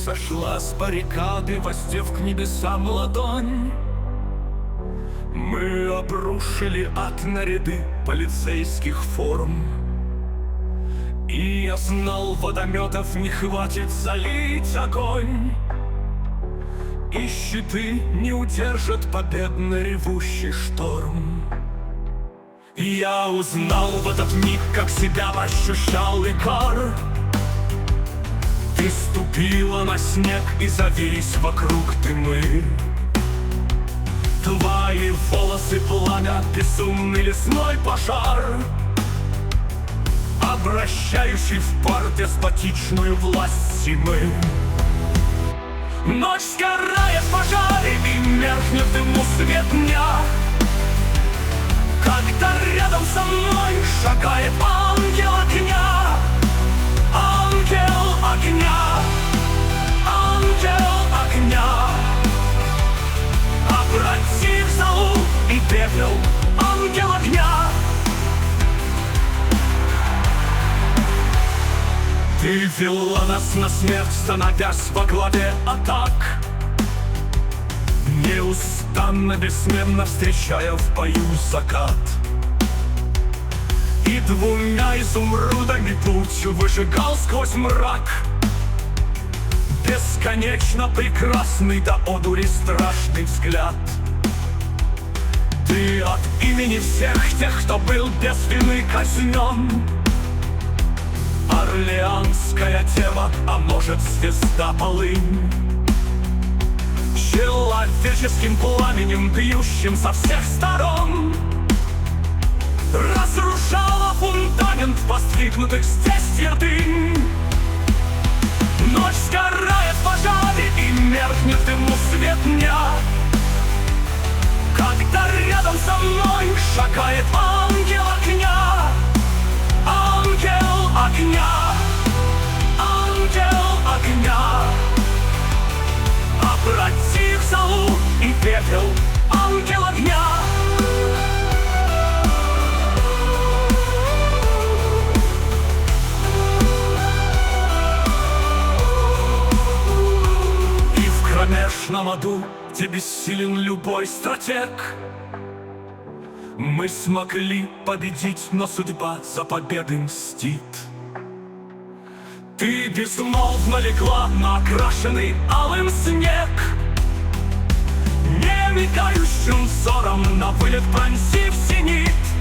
сошла с баррикады, воздев к небесам ладонь. Мы обрушили ад на ряды полицейских форм. И я знал, водометов не хватит залить огонь, и щиты не удержат победно ревущий шторм. Я узнал в этот миг, как себя ощущал Икар. Ты ступила на снег, и завись вокруг дымы. Твои волосы пламя, безумный лесной пожар, обращающий в пар деспотичную власть зимы. Ночь сгорает в пожаре, и меркнет в дыму свет дня, когда рядом со мной шагает ангел огня. Ангел огня, ангел огня, обрати в золу и пепел, ангел огня. Ты вела нас на смерть, становясь во главе атак, неустанно, бессменно встречая в бою закат. И двумя изумрудами путь выжигал сквозь мрак, бесконечно прекрасный до одури страшный взгляд. Ты от имени всех тех, кто был без вины казнен, орлеанская дева, а может звезда полынь, человеческим пламенем, бьющим со всех сторон, разрушала фундамент воздвигнутых здесь твердынь. Ночь сгорает в пожаре, и меркнет в дыму свет дня, когда рядом со мной шагает ангел огня. Ангел огня, ангел огня, обрати в золу и пепел, ангел огня. И в кромешном аду, где бессилен любой стратег, мы смогли победить, но судьба за победой мстит. Ты безмолвно легла на окрашенный алым снег, не мигающим взором на вылет пронзив зенит.